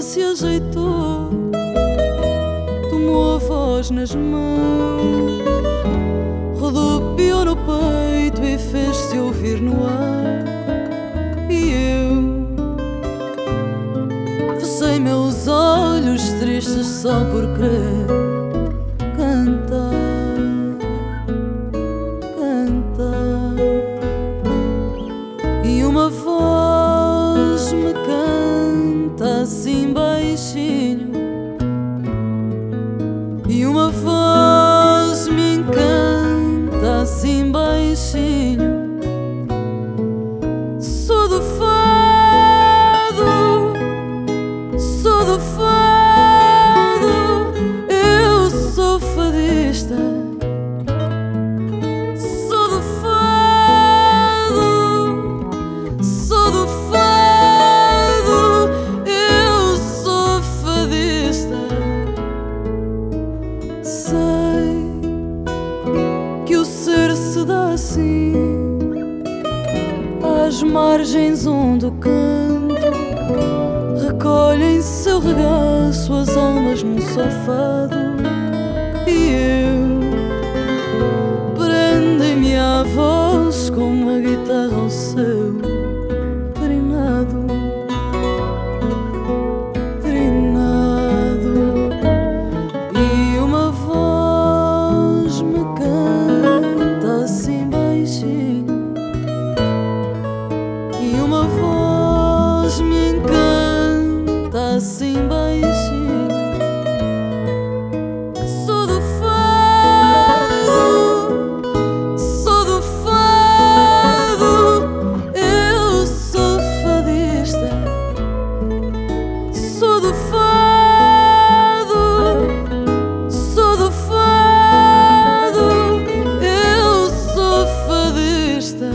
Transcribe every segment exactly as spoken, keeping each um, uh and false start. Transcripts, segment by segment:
se ajeitou, tomou a voz nas mãos, rodopiou no peito e fez-se ouvir no ar. E eu fechei meus olhos tristes só por querer cantar, cantar. E uma voz me canta assim baixinho, e uma voz me encanta assim baixinho. Sou do fado, sou do fado, eu sou fadista. Sou do fado, sou do fado, eu sou fadista. Sei que o ser se dá assim, às margens onde o canto recolhem seu regaço as almas num só fado. E eu prendem-me à voz como a guitarra ao seu trinado, trinado. E uma voz me canta assim baixinho, e uma voz me encanta assim baixinho. Sou do fado, sou do fado, eu sou fadista. Sou do fado, sou do fado, eu sou fadista.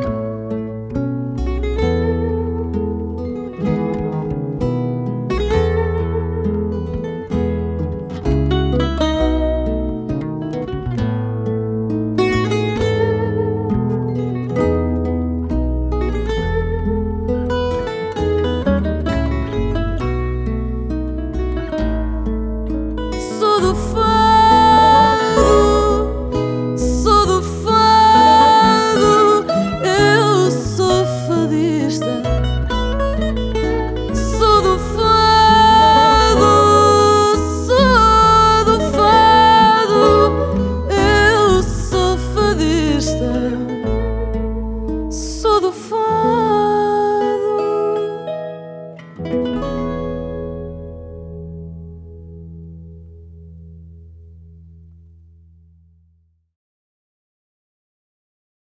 Sou do fado, sou do fado, eu sou fadista. Sou do fado, sou do fado, eu sou fadista. Sou do fado.